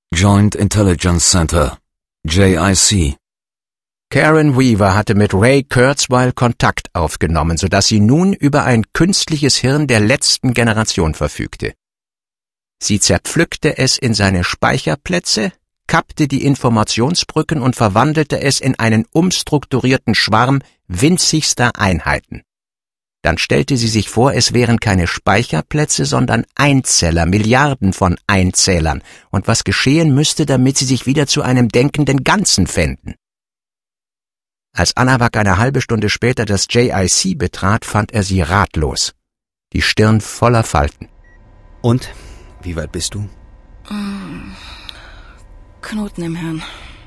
Joint Intelligence Center, JIC. Karen Weaver hatte mit Ray Kurzweil Kontakt aufgenommen, sodass sie nun über ein künstliches Hirn der letzten Generation verfügte. Sie zerpflückte es in seine Speicherplätze, kappte die Informationsbrücken und verwandelte es in einen umstrukturierten Schwarm winzigster Einheiten. Dann stellte sie sich vor, es wären keine Speicherplätze, sondern Einzeller, Milliarden von Einzählern, und was geschehen müsste, damit sie sich wieder zu einem denkenden Ganzen fänden. Als Anawak eine halbe Stunde später das JIC betrat, fand er sie ratlos, die Stirn voller Falten. Und? Wie weit bist du? Knoten im Hirn.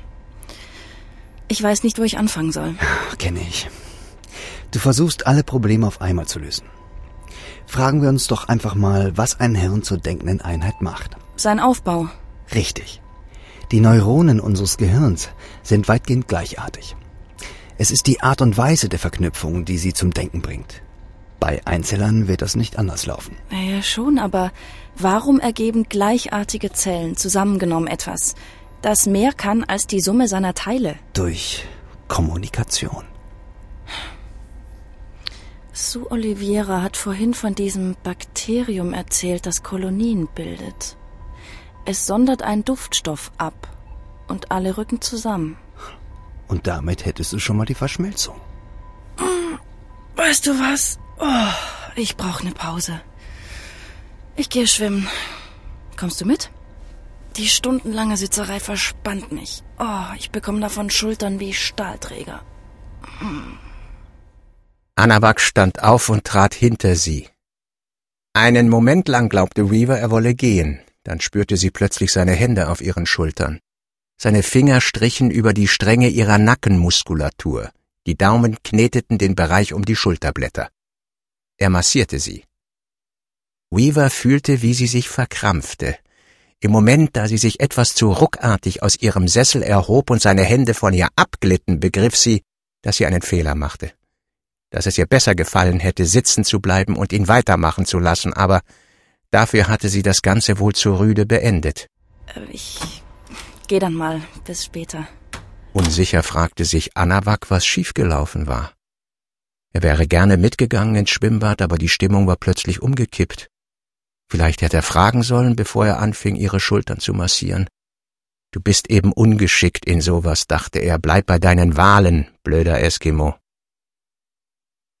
Ich weiß nicht, wo ich anfangen soll. Kenne ich. Du versuchst, alle Probleme auf einmal zu lösen. Fragen wir uns doch einfach mal, was ein Hirn zur denkenden Einheit macht. Sein Aufbau. Richtig. Die Neuronen unseres Gehirns sind weitgehend gleichartig. Es ist die Art und Weise der Verknüpfung, die sie zum Denken bringt. Bei Einzellern wird das nicht anders laufen. Ja, schon, aber warum ergeben gleichartige Zellen zusammengenommen etwas, das mehr kann als die Summe seiner Teile? Durch Kommunikation. Sue Oliveira hat vorhin von diesem Bakterium erzählt, das Kolonien bildet. Es sondert einen Duftstoff ab und alle rücken zusammen. Und damit hättest du schon mal die Verschmelzung. Weißt du was? Oh, ich brauche eine Pause. Ich gehe schwimmen. Kommst du mit? Die stundenlange Sitzerei verspannt mich. Oh, ich bekomme davon Schultern wie Stahlträger. Anawak stand auf und trat hinter sie. Einen Moment lang glaubte Weaver, er wolle gehen. Dann spürte sie plötzlich seine Hände auf ihren Schultern. Seine Finger strichen über die Stränge ihrer Nackenmuskulatur. Die Daumen kneteten den Bereich um die Schulterblätter. Er massierte sie. Weaver fühlte, wie sie sich verkrampfte. Im Moment, da sie sich etwas zu ruckartig aus ihrem Sessel erhob und seine Hände von ihr abglitten, begriff sie, dass sie einen Fehler machte. Dass es ihr besser gefallen hätte, sitzen zu bleiben und ihn weitermachen zu lassen, aber dafür hatte sie das Ganze wohl zu rüde beendet. Ich gehe dann mal. Bis später. Unsicher fragte sich Anawak, was schiefgelaufen war. Er wäre gerne mitgegangen ins Schwimmbad, aber die Stimmung war plötzlich umgekippt. Vielleicht hätte er fragen sollen, bevor er anfing, ihre Schultern zu massieren. »Du bist eben ungeschickt in sowas«, dachte er. »Bleib bei deinen Walen, blöder Eskimo.«